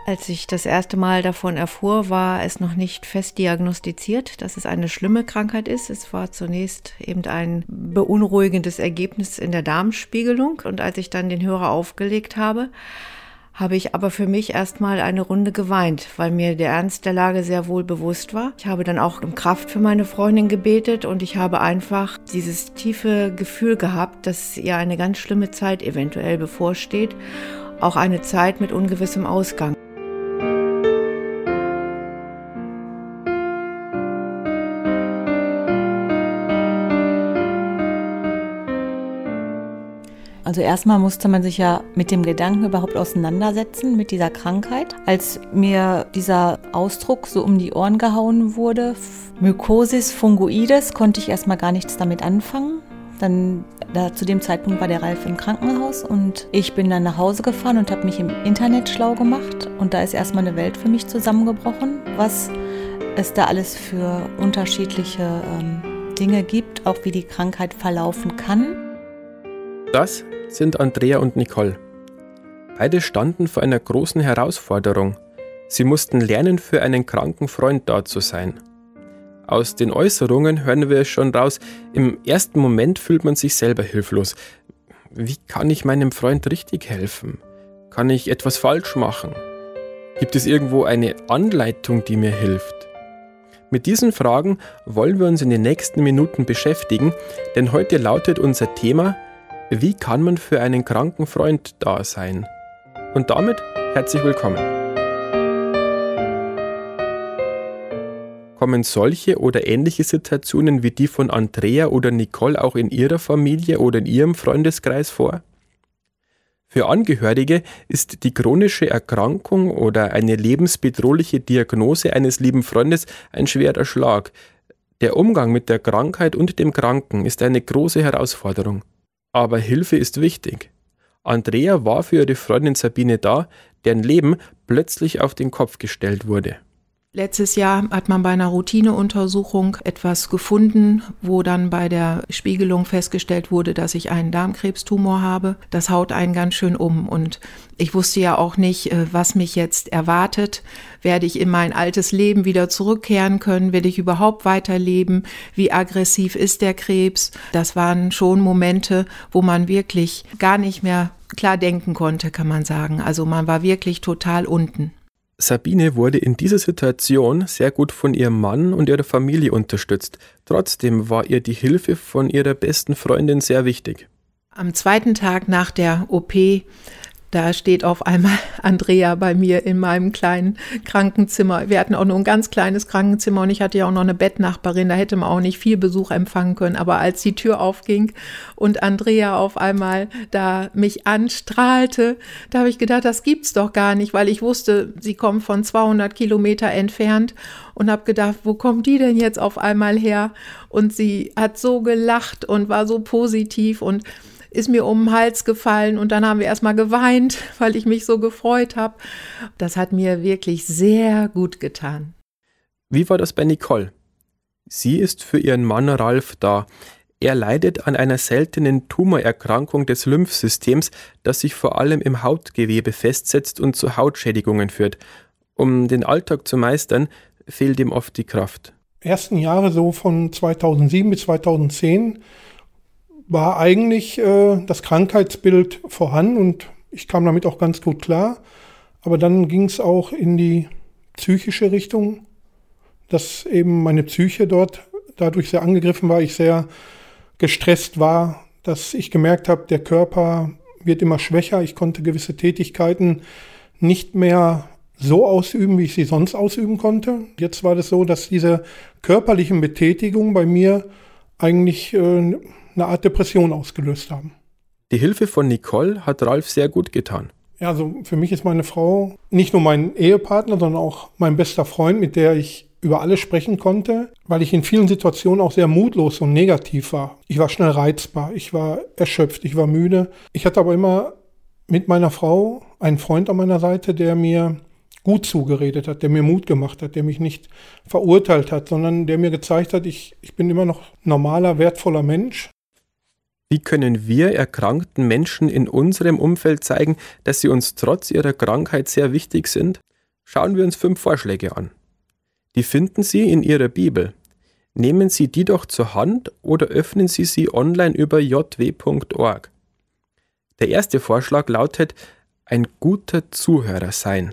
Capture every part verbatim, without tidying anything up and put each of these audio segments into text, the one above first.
Als ich das erste Mal davon erfuhr, war es noch nicht fest diagnostiziert, dass es eine schlimme Krankheit ist. Es war zunächst eben ein beunruhigendes Ergebnis in der Darmspiegelung. Und als ich dann den Hörer aufgelegt habe, habe ich aber für mich erstmal eine Runde geweint, weil mir der Ernst der Lage sehr wohl bewusst war. Ich habe dann auch um Kraft für meine Freundin gebetet und ich habe einfach dieses tiefe Gefühl gehabt, dass ihr eine ganz schlimme Zeit eventuell bevorsteht, auch eine Zeit mit ungewissem Ausgang. Also erstmal musste man sich ja mit dem Gedanken überhaupt auseinandersetzen, mit dieser Krankheit. Als mir dieser Ausdruck so um die Ohren gehauen wurde, Mykosis fungoides, konnte ich erstmal gar nichts damit anfangen. Dann, da, zu dem Zeitpunkt war der Ralf im Krankenhaus und ich bin dann nach Hause gefahren und habe mich im Internet schlau gemacht. Und da ist erstmal eine Welt für mich zusammengebrochen, was es da alles für unterschiedliche ähm, Dinge gibt, auch wie die Krankheit verlaufen kann. Das sind Andrea und Nicole. Beide standen vor einer großen Herausforderung. Sie mussten lernen, für einen kranken Freund da zu sein. Aus den Äußerungen hören wir es schon raus, im ersten Moment fühlt man sich selber hilflos. Wie kann ich meinem Freund richtig helfen? Kann ich etwas falsch machen? Gibt es irgendwo eine Anleitung, die mir hilft? Mit diesen Fragen wollen wir uns in den nächsten Minuten beschäftigen, denn heute lautet unser Thema: Wie kann man für einen kranken Freund da sein? Und damit herzlich willkommen. Kommen solche oder ähnliche Situationen wie die von Andrea oder Nicole auch in ihrer Familie oder in ihrem Freundeskreis vor? Für Angehörige ist die chronische Erkrankung oder eine lebensbedrohliche Diagnose eines lieben Freundes ein schwerer Schlag. Der Umgang mit der Krankheit und dem Kranken ist eine große Herausforderung. Aber Hilfe ist wichtig. Andrea war für ihre Freundin Sabine da, deren Leben plötzlich auf den Kopf gestellt wurde. Letztes Jahr hat man bei einer Routineuntersuchung etwas gefunden, wo dann bei der Spiegelung festgestellt wurde, dass ich einen Darmkrebstumor habe. Das haut einen ganz schön um und ich wusste ja auch nicht, was mich jetzt erwartet. Werde ich in mein altes Leben wieder zurückkehren können? Werde ich überhaupt weiterleben? Wie aggressiv ist der Krebs? Das waren schon Momente, wo man wirklich gar nicht mehr klar denken konnte, kann man sagen. Also man war wirklich total unten. Sabine wurde in dieser Situation sehr gut von ihrem Mann und ihrer Familie unterstützt. Trotzdem war ihr die Hilfe von ihrer besten Freundin sehr wichtig. Am zweiten Tag nach der O P, da steht auf einmal Andrea bei mir in meinem kleinen Krankenzimmer. Wir hatten auch nur ein ganz kleines Krankenzimmer und ich hatte ja auch noch eine Bettnachbarin, da hätte man auch nicht viel Besuch empfangen können. Aber als die Tür aufging und Andrea auf einmal da mich anstrahlte, da habe ich gedacht, das gibt's doch gar nicht, weil ich wusste, sie kommt von zweihundert Kilometer entfernt und habe gedacht, wo kommt die denn jetzt auf einmal her? Und sie hat so gelacht und war so positiv und ist mir um den Hals gefallen und dann haben wir erstmal geweint, weil ich mich so gefreut habe. Das hat mir wirklich sehr gut getan. Wie war das bei Nicole? Sie ist für ihren Mann Ralf da. Er leidet an einer seltenen Tumorerkrankung des Lymphsystems, das sich vor allem im Hautgewebe festsetzt und zu Hautschädigungen führt. Um den Alltag zu meistern, fehlt ihm oft die Kraft. Ersten Jahre so von zweitausendsieben bis zweitausendzehn war eigentlich äh, das Krankheitsbild vorhanden und ich kam damit auch ganz gut klar. Aber dann ging es auch in die psychische Richtung, dass eben meine Psyche dort dadurch sehr angegriffen war, ich sehr gestresst war, dass ich gemerkt habe, der Körper wird immer schwächer. Ich konnte gewisse Tätigkeiten nicht mehr so ausüben, wie ich sie sonst ausüben konnte. Jetzt war das so, dass diese körperlichen Betätigungen bei mir eigentlich äh, eine Art Depression ausgelöst haben. Die Hilfe von Nicole hat Ralf sehr gut getan. Ja, also für mich ist meine Frau nicht nur mein Ehepartner, sondern auch mein bester Freund, mit der ich über alles sprechen konnte, weil ich in vielen Situationen auch sehr mutlos und negativ war. Ich war schnell reizbar, ich war erschöpft, ich war müde. Ich hatte aber immer mit meiner Frau einen Freund an meiner Seite, der mir gut zugeredet hat, der mir Mut gemacht hat, der mich nicht verurteilt hat, sondern der mir gezeigt hat, ich, ich bin immer noch normaler, wertvoller Mensch. Wie können wir erkrankten Menschen in unserem Umfeld zeigen, dass sie uns trotz ihrer Krankheit sehr wichtig sind? Schauen wir uns fünf Vorschläge an. Die finden Sie in Ihrer Bibel. Nehmen Sie die doch zur Hand oder öffnen Sie sie online über j w punkt org. Der erste Vorschlag lautet, ein guter Zuhörer sein.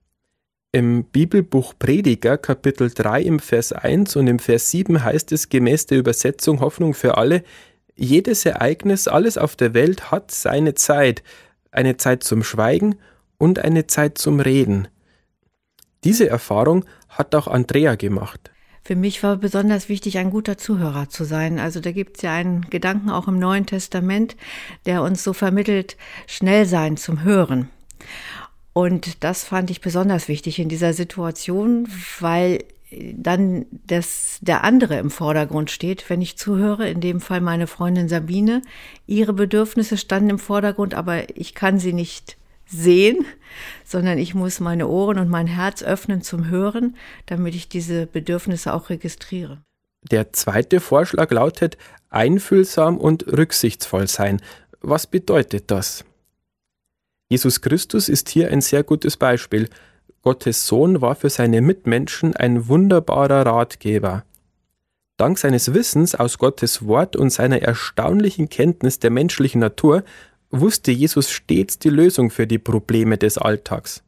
Im Bibelbuch Prediger, Kapitel drei im Vers eins und im Vers sieben heißt es gemäß der Übersetzung Hoffnung für alle, jedes Ereignis, alles auf der Welt hat seine Zeit, eine Zeit zum Schweigen und eine Zeit zum Reden. Diese Erfahrung hat auch Andrea gemacht. Für mich war besonders wichtig, ein guter Zuhörer zu sein. Also da gibt es ja einen Gedanken auch im Neuen Testament, der uns so vermittelt, schnell sein zum Hören. Und das fand ich besonders wichtig in dieser Situation, weil dann das, der andere im Vordergrund steht, wenn ich zuhöre, in dem Fall meine Freundin Sabine. Ihre Bedürfnisse standen im Vordergrund, aber ich kann sie nicht sehen, sondern ich muss meine Ohren und mein Herz öffnen zum Hören, damit ich diese Bedürfnisse auch registriere. Der zweite Vorschlag lautet, einfühlsam und rücksichtsvoll sein. Was bedeutet das? Jesus Christus ist hier ein sehr gutes Beispiel. Gottes Sohn war für seine Mitmenschen ein wunderbarer Ratgeber. Dank seines Wissens aus Gottes Wort und seiner erstaunlichen Kenntnis der menschlichen Natur wusste Jesus stets die Lösung für die Probleme des Alltags.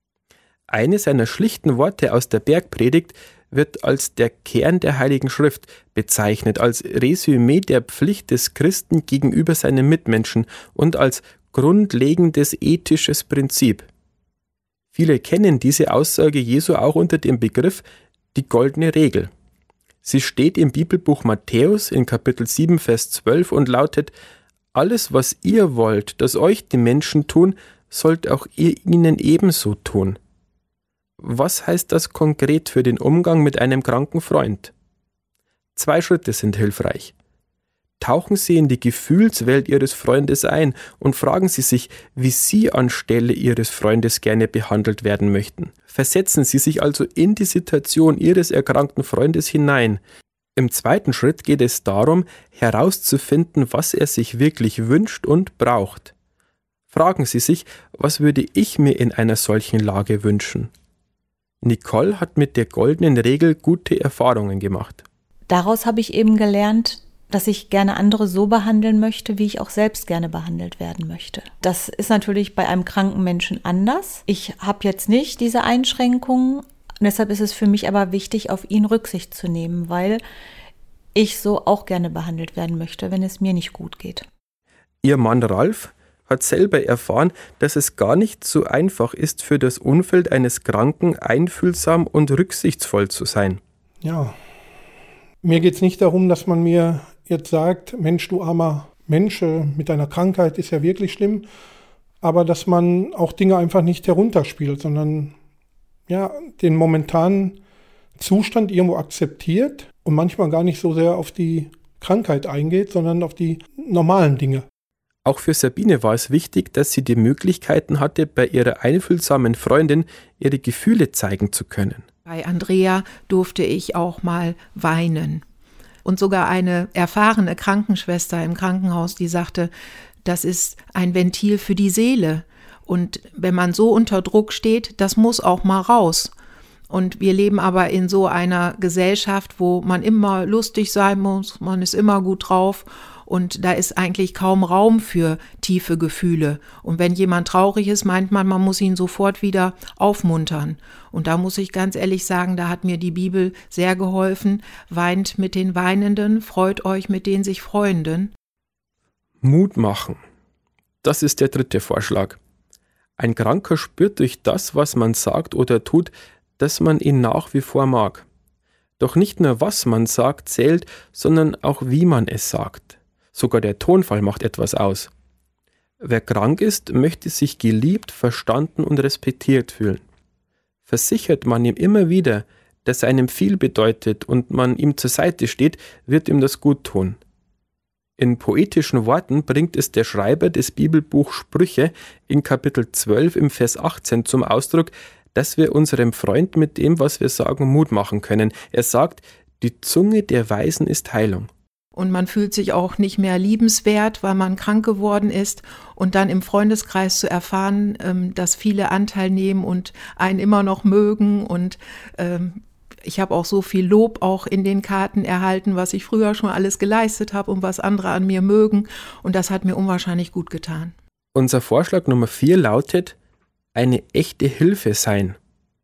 Eine seiner schlichten Worte aus der Bergpredigt wird als der Kern der Heiligen Schrift bezeichnet, als Resümee der Pflicht des Christen gegenüber seinen Mitmenschen und als grundlegendes ethisches Prinzip. Viele kennen diese Aussage Jesu auch unter dem Begriff die goldene Regel. Sie steht im Bibelbuch Matthäus in Kapitel sieben, Vers zwölf und lautet: Alles, was ihr wollt, dass euch die Menschen tun, sollt auch ihr ihnen ebenso tun. Was heißt das konkret für den Umgang mit einem kranken Freund? Zwei Schritte sind hilfreich. Tauchen Sie in die Gefühlswelt Ihres Freundes ein und fragen Sie sich, wie Sie anstelle Ihres Freundes gerne behandelt werden möchten. Versetzen Sie sich also in die Situation Ihres erkrankten Freundes hinein. Im zweiten Schritt geht es darum, herauszufinden, was er sich wirklich wünscht und braucht. Fragen Sie sich, was würde ich mir in einer solchen Lage wünschen? Nicole hat mit der goldenen Regel gute Erfahrungen gemacht. Daraus habe ich eben gelernt, dass ich gerne andere so behandeln möchte, wie ich auch selbst gerne behandelt werden möchte. Das ist natürlich bei einem kranken Menschen anders. Ich habe jetzt nicht diese Einschränkungen. Deshalb ist es für mich aber wichtig, auf ihn Rücksicht zu nehmen, weil ich so auch gerne behandelt werden möchte, wenn es mir nicht gut geht. Ihr Mann Ralf hat selber erfahren, dass es gar nicht so einfach ist, für das Umfeld eines Kranken einfühlsam und rücksichtsvoll zu sein. Ja, mir geht es nicht darum, dass man mir jetzt sagt, Mensch, du armer Mensch, mit deiner Krankheit ist ja wirklich schlimm, aber dass man auch Dinge einfach nicht herunterspielt, sondern ja, den momentanen Zustand irgendwo akzeptiert und manchmal gar nicht so sehr auf die Krankheit eingeht, sondern auf die normalen Dinge. Auch für Sabine war es wichtig, dass sie die Möglichkeiten hatte, bei ihrer einfühlsamen Freundin ihre Gefühle zeigen zu können. Bei Andrea durfte ich auch mal weinen. Und sogar eine erfahrene Krankenschwester im Krankenhaus, die sagte, das ist ein Ventil für die Seele. Und wenn man so unter Druck steht, das muss auch mal raus. Und wir leben aber in so einer Gesellschaft, wo man immer lustig sein muss, man ist immer gut drauf. Und da ist eigentlich kaum Raum für tiefe Gefühle. Und wenn jemand traurig ist, meint man, man muss ihn sofort wieder aufmuntern. Und da muss ich ganz ehrlich sagen, da hat mir die Bibel sehr geholfen. Weint mit den Weinenden, freut euch mit den sich Freuenden. Mut machen. Das ist der dritte Vorschlag. Ein Kranker spürt durch das, was man sagt oder tut, dass man ihn nach wie vor mag. Doch nicht nur was man sagt zählt, sondern auch wie man es sagt. Sogar der Tonfall macht etwas aus. Wer krank ist, möchte sich geliebt, verstanden und respektiert fühlen. Versichert man ihm immer wieder, dass er einem viel bedeutet und man ihm zur Seite steht, wird ihm das gut tun. In poetischen Worten bringt es der Schreiber des Bibelbuchs Sprüche in Kapitel zwölf im Vers achtzehn zum Ausdruck, dass wir unserem Freund mit dem, was wir sagen, Mut machen können. Er sagt, die Zunge der Weisen ist Heilung. Und man fühlt sich auch nicht mehr liebenswert, weil man krank geworden ist. Und dann im Freundeskreis zu erfahren, dass viele Anteil nehmen und einen immer noch mögen. Und ich habe auch so viel Lob auch in den Karten erhalten, was ich früher schon alles geleistet habe und was andere an mir mögen. Und das hat mir unwahrscheinlich gut getan. Unser Vorschlag Nummer vier lautet, eine echte Hilfe sein.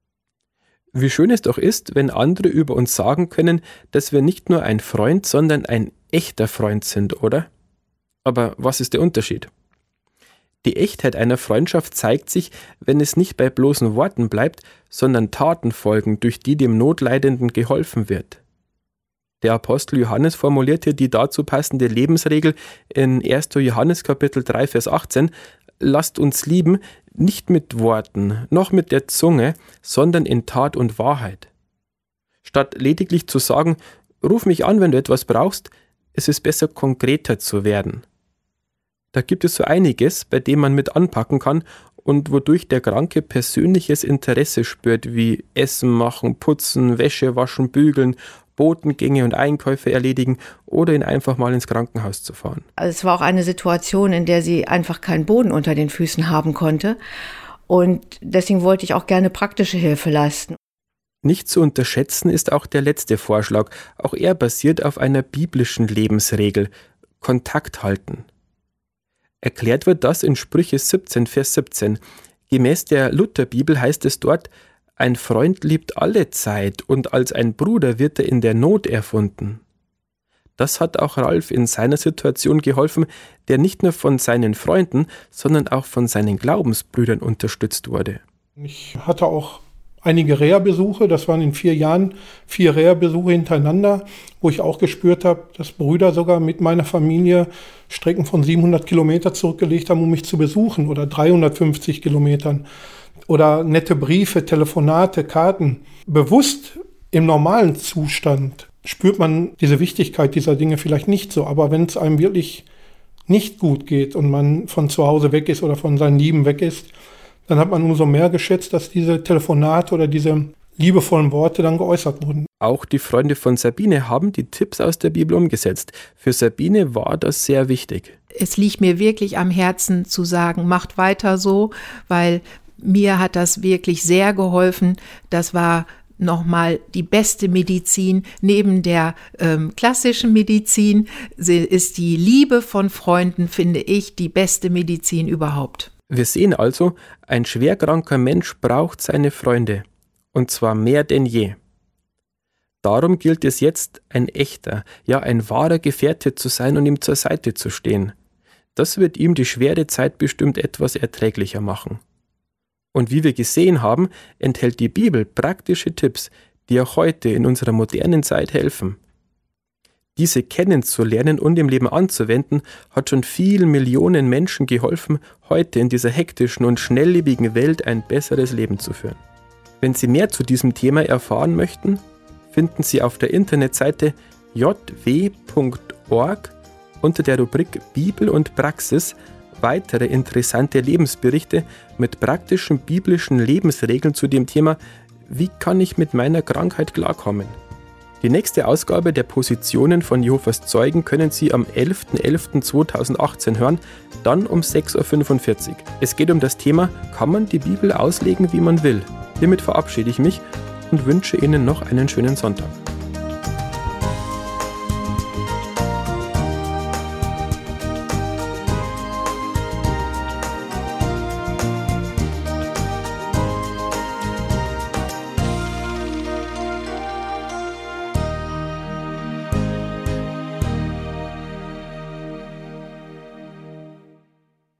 Wie schön es doch ist, wenn andere über uns sagen können, dass wir nicht nur ein Freund, sondern ein echter Freund sind, oder? Aber was ist der Unterschied? Die Echtheit einer Freundschaft zeigt sich, wenn es nicht bei bloßen Worten bleibt, sondern Taten folgen, durch die dem Notleidenden geholfen wird. Der Apostel Johannes formulierte die dazu passende Lebensregel in erster Johannes Kapitel drei, Vers achtzehn, lasst uns lieben, nicht mit Worten, noch mit der Zunge, sondern in Tat und Wahrheit. Statt lediglich zu sagen, ruf mich an, wenn du etwas brauchst, ist es besser, konkreter zu werden. Da gibt es so einiges, bei dem man mit anpacken kann und wodurch der Kranke persönliches Interesse spürt, wie Essen machen, putzen, Wäsche waschen, bügeln, Botengänge und Einkäufe erledigen oder ihn einfach mal ins Krankenhaus zu fahren. Also es war auch eine Situation, in der sie einfach keinen Boden unter den Füßen haben konnte. Und deswegen wollte ich auch gerne praktische Hilfe leisten. Nicht zu unterschätzen ist auch der letzte Vorschlag. Auch er basiert auf einer biblischen Lebensregel: Kontakt halten. Erklärt wird das in Sprüche siebzehn, Vers siebzehn. Gemäß der Lutherbibel heißt es dort, ein Freund liebt alle Zeit und als ein Bruder wird er in der Not erfunden. Das hat auch Ralf in seiner Situation geholfen, der nicht nur von seinen Freunden, sondern auch von seinen Glaubensbrüdern unterstützt wurde. Ich hatte auch einige Reha-Besuche, das waren in vier Jahren vier Reha-Besuche hintereinander, wo ich auch gespürt habe, dass Brüder sogar mit meiner Familie Strecken von siebenhundert Kilometer zurückgelegt haben, um mich zu besuchen, oder dreihundertfünfzig Kilometern. Oder nette Briefe, Telefonate, Karten. Bewusst im normalen Zustand spürt man diese Wichtigkeit dieser Dinge vielleicht nicht so. Aber wenn es einem wirklich nicht gut geht und man von zu Hause weg ist oder von seinen Lieben weg ist, dann hat man umso mehr geschätzt, dass diese Telefonate oder diese liebevollen Worte dann geäußert wurden. Auch die Freunde von Sabine haben die Tipps aus der Bibel umgesetzt. Für Sabine war das sehr wichtig. Es liegt mir wirklich am Herzen zu sagen, macht weiter so, weil mir hat das wirklich sehr geholfen. Das war nochmal die beste Medizin. Neben der ähm, klassischen Medizin ist die Liebe von Freunden, finde ich, die beste Medizin überhaupt. Wir sehen also, ein schwerkranker Mensch braucht seine Freunde. Und zwar mehr denn je. Darum gilt es jetzt, ein echter, ja ein wahrer Gefährte zu sein und ihm zur Seite zu stehen. Das wird ihm die schwere Zeit bestimmt etwas erträglicher machen. Und wie wir gesehen haben, enthält die Bibel praktische Tipps, die auch heute in unserer modernen Zeit helfen. Diese kennenzulernen und im Leben anzuwenden, hat schon vielen Millionen Menschen geholfen, heute in dieser hektischen und schnelllebigen Welt ein besseres Leben zu führen. Wenn Sie mehr zu diesem Thema erfahren möchten, finden Sie auf der Internetseite j w punkt org unter der Rubrik Bibel und Praxis weitere interessante Lebensberichte mit praktischen biblischen Lebensregeln zu dem Thema, wie kann ich mit meiner Krankheit klarkommen. Die nächste Ausgabe der Positionen von Jehovas Zeugen können Sie am elfter elfter zweitausendachtzehn hören, dann um sechs Uhr fünfundvierzig. Es geht um das Thema, kann man die Bibel auslegen, wie man will? Hiermit verabschiede ich mich und wünsche Ihnen noch einen schönen Sonntag.